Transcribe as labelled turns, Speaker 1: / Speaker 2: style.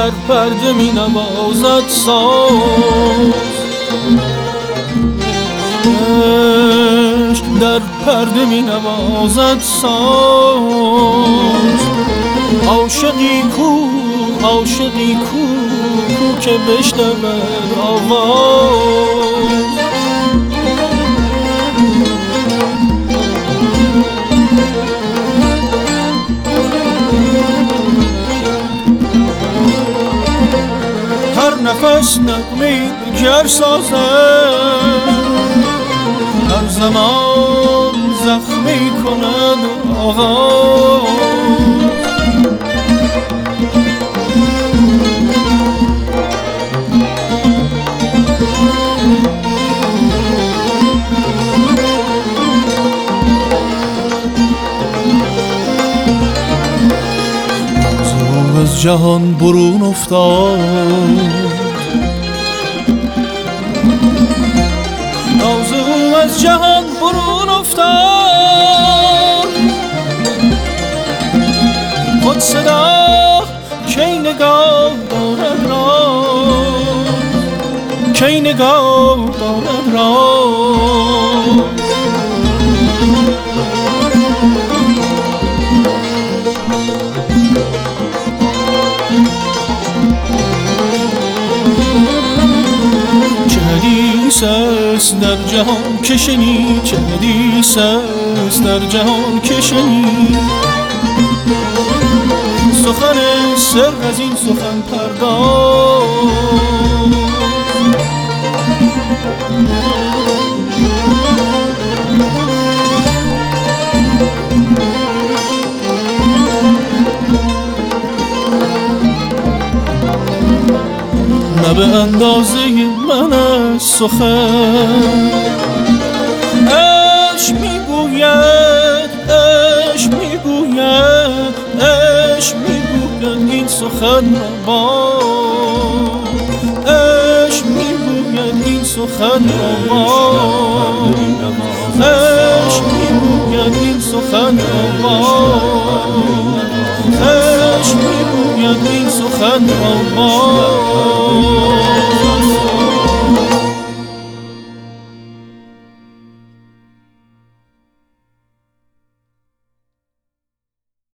Speaker 1: در پرده می نوازد ساز، عشق در پرده می نوازد ساز. عاشقی کو، عاشقی کو، کو که بشنود آواز. هر نفس نغمه‌ای گر سازد، هر زمان زخمی کند آغاز. از جهان برون افتاد، ناز او از جهان برون افتاد. خود صدا کی نگاه دارد راز، کی نگاه دارد راز. حدیث است در جهان که شنید، چه حدیث است در جهان که شنید. سخن سر از این سخن پرداز، نه به اندازه من از سخن. عشق میگوید، عشق میگوید، عشق میگوید این سخن را باز. عشق میگوید این سخن را باز. عشق میگوید این سخن را باز. عشق میگوید این سخن را باز.